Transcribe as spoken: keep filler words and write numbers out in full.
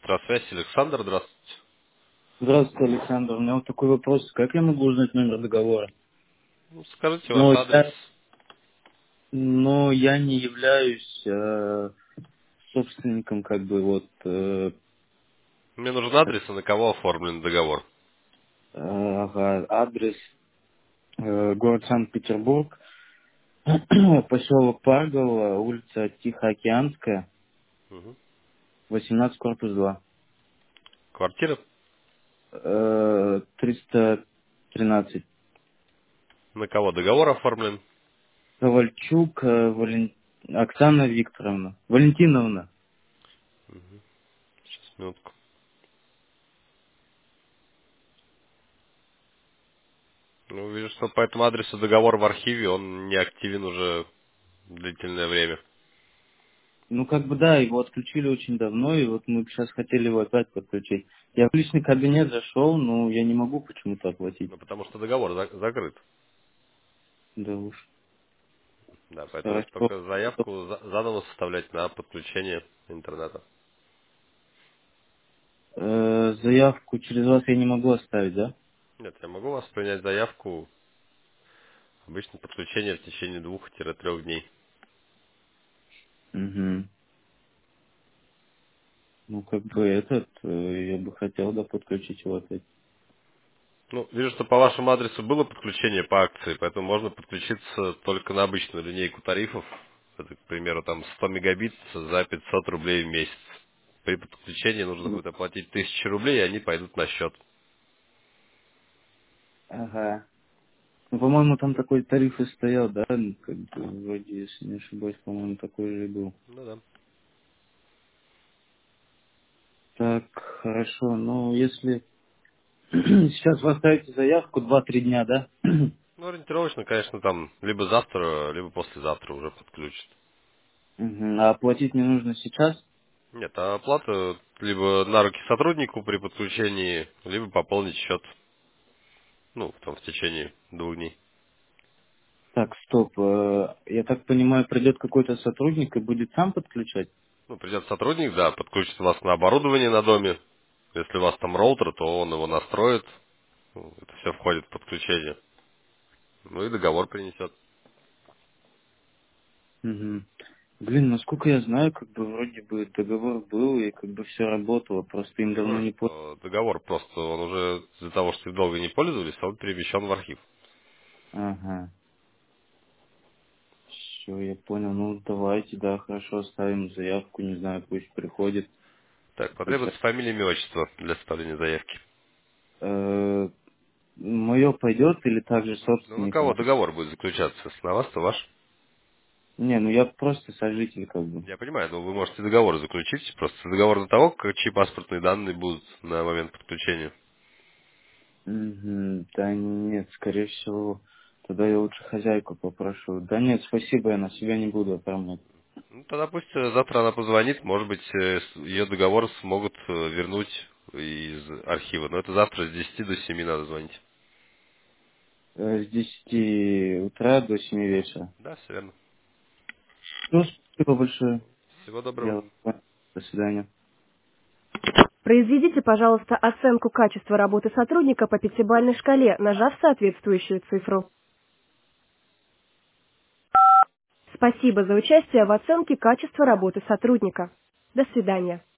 Электросвязь, Александр, здравствуйте. Здравствуйте, Александр. У меня вот такой вопрос. Как я могу узнать номер договора? Ну, скажите ваш Но адрес. я, но я не являюсь э, собственником, как бы, вот, э, Мне нужен адрес, и на кого оформлен договор. э, ага, адрес, э, город Санкт-Петербург, поселок Паргола, улица Тихоокеанская, Мгм. восемнадцать, корпус два, Квартира. э, триста тринадцать. На кого договор оформлен. Ковальчук э, Вален- Оксана Викторовна. Валентиновна. Сейчас, минутку. Ну, вижу, что по этому адресу договор в архиве, он не активен уже длительное время. Ну, как бы, да, его отключили очень давно, и вот мы сейчас хотели его опять подключить. Я в личный кабинет зашел, но я не могу почему-то оплатить. Ну, потому что договор за- закрыт. Да уж, Да, поэтому давайте хорошо. пока заявку за- заново составлять на подключение интернета. Э, заявку через вас я не могу оставить, да? Нет, я могу вас принять заявку. Обычно подключение в течение двух-трех дней. Угу. Ну, как бы этот, э, я бы хотел, да, подключить его опять. Ну, вижу, что по вашему адресу было подключение по акции, поэтому можно подключиться только на обычную линейку тарифов. Это, к примеру, там сто мегабит за пятьсот рублей в месяц. При подключении нужно Ну, будет оплатить тысячу рублей, и они пойдут на счет. ага. Ну, по-моему, там такой тариф и стоял, да? Ну, как бы, вроде, если не ошибаюсь, по-моему, такой же и был. Ну да. Так, хорошо. Ну, если сейчас вы оставите заявку два-три дня, да? Ну, ориентировочно, конечно, там либо завтра, либо послезавтра уже подключат. Мгм. А оплатить мне нужно сейчас? Нет, а оплата либо на руки сотруднику при подключении, либо пополнить счет, ну, там, в течение двух дней. Так, стоп. э, Я так понимаю, придет какой-то сотрудник и будет сам подключать? Ну, придет сотрудник, да, подключит вас на оборудование на доме. Если у вас там роутер, то он его настроит. Ну, это все входит в подключение. Ну и договор принесет. Угу. Блин, насколько я знаю, как бы вроде бы договор был и как бы все работало, просто им Я давно говорю, не пользовались. что договор просто, он уже из-за того, что долго не пользовались, он перемещен в архив. Ага. Все, я понял. Ну, давайте, да, хорошо, оставим заявку, не знаю, пусть приходит. Так, потребуется фамилия, имя, отчество для составления заявки. Мое пойдет или также Ну, на собственника кого надо? договор будет заключаться? Если на вас, то ваш. Не, ну я просто сожитель, как бы. Я понимаю, но вы можете договор заключить. Просто договор на того, как чьи паспортные данные будут на момент подключения. Мгм. Да нет, скорее всего, тогда я лучше хозяйку попрошу. Да нет, спасибо, я на себя не буду оформлять. Ну, тогда пусть э, завтра она позвонит, может быть, э, с- ее договор смогут э, вернуть из архива. Но это завтра с десяти до семи надо звонить. Э, С десяти утра до семи вечера. Да, все верно. Ну, спасибо большое. Всего доброго. Я понял. До свидания. Произведите, пожалуйста, оценку качества работы сотрудника по пятибалльной шкале, нажав соответствующую цифру. Спасибо за участие в оценке качества работы сотрудника. До свидания.